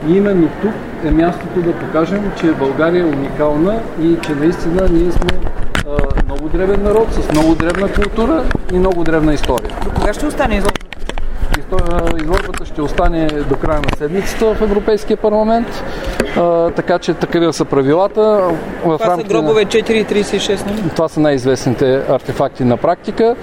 И именно тук е мястото да покажем, че България е уникална и че наистина ние сме много древен народ, с много древна култура и много древна история. До кога ще остане изложбата? Изложбата ще остане до края на седмицата в Европейския парламент, така че такива са правилата. Това са гробове 4,36, нали? Това са най-известните артефакти на практика,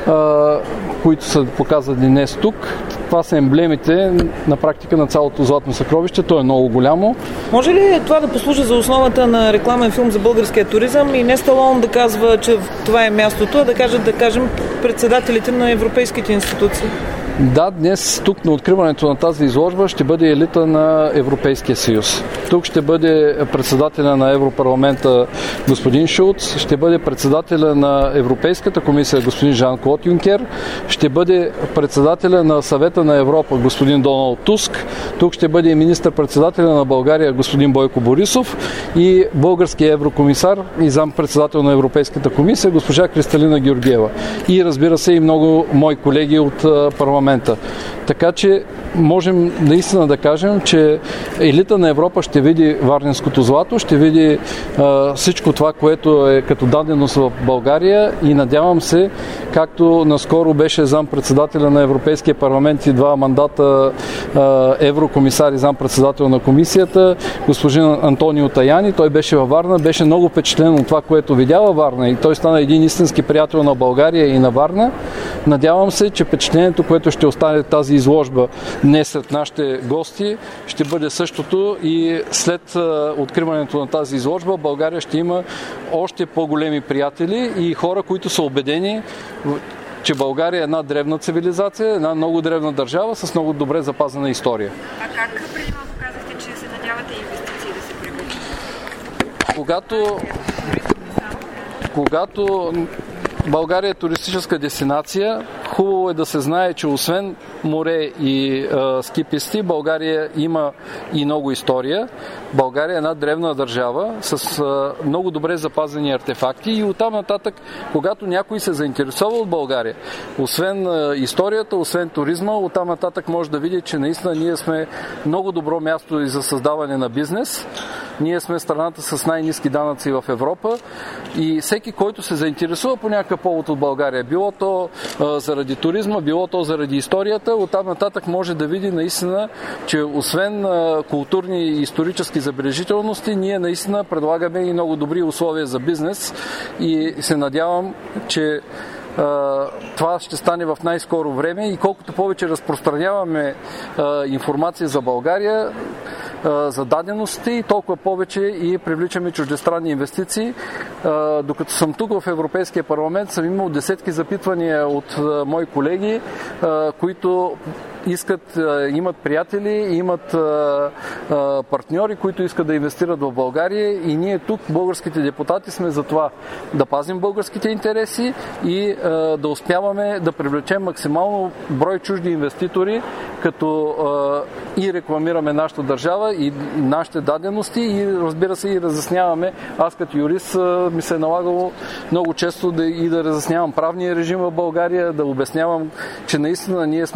които са показани днес тук. Това са емблемите на практика на цялото Златно съкровище. То е много голямо. Може ли това да послужи за основата на рекламен филм за българския туризъм и не Сталон да казва, че това е мястото, а да кажем председателите на европейските институции? Да, днес тук на откриването на тази изложба ще бъде елита на Европейския съюз. Тук ще бъде председателя на Европарламента господин Шулц, ще бъде председателя на Европейската комисия господин Жан-Клод Юнкер, ще бъде председателя на Съвета на Европа господин Доналд Туск, тук ще бъде и министър-председателя на България господин Бойко Борисов и българския еврокомисар и зампредседател на Европейската комисия госпожа Кристалина Георгиева. И разбира се и много мои колеги от парламента. Така че можем наистина да кажем, че елита на Европа ще види варненското злато, ще види всичко това, което е като даденост в България и надявам се, както наскоро беше зампредседателя на Европейския парламент и 2 мандата еврокомисар и зампредседател на комисията, господин Антонио Таяни, той беше във Варна, беше много впечатлен от това, което видя във Варна и той стана един истински приятел на България и на Варна. Надявам се, че впечатлението, което ще остане тази изложба днес сред нашите гости, ще бъде същото и след откриването на тази изложба България ще има още по-големи приятели и хора, които са убедени, че България е една древна цивилизация, една много древна държава с много добре запазена история. А как преди малко казахте, че се надявате инвестиции да се привличат? Когато България е туристическа дестинация, хубаво е да се знае, че освен море и ски писти, България има и много история. България е една древна държава с много добре запазени артефакти и оттам нататък, когато някой се заинтересува от България, освен историята, освен туризма, оттам нататък може да види, че наистина ние сме много добро място и за създаване на бизнес. Ние сме страната с най-ниски данъци в Европа и всеки, който се заинтересува по някакъв повод от България, било то заради туризма, било то заради историята, оттам нататък може да види наистина, че освен културни и исторически забележителности, ние наистина предлагаме и много добри условия за бизнес и се надявам, че това ще стане в най-скоро време и колкото повече разпространяваме информация за България, за дадености и толкова повече и привличаме чуждестранни инвестиции. Докато съм тук в Европейския парламент, съм имал десетки запитвания от мои колеги, които имат приятели, имат партньори, които искат да инвестират в България и ние тук, българските депутати, сме за това да пазим българските интереси и да успяваме да привлечем максимално брой чужди инвеститори, като и рекламираме нашата държава и нашите дадености и разбира се и разясняваме. Аз като юрист ми се е налагало много често да разяснявам правния режим в България, да обяснявам, че наистина ние сме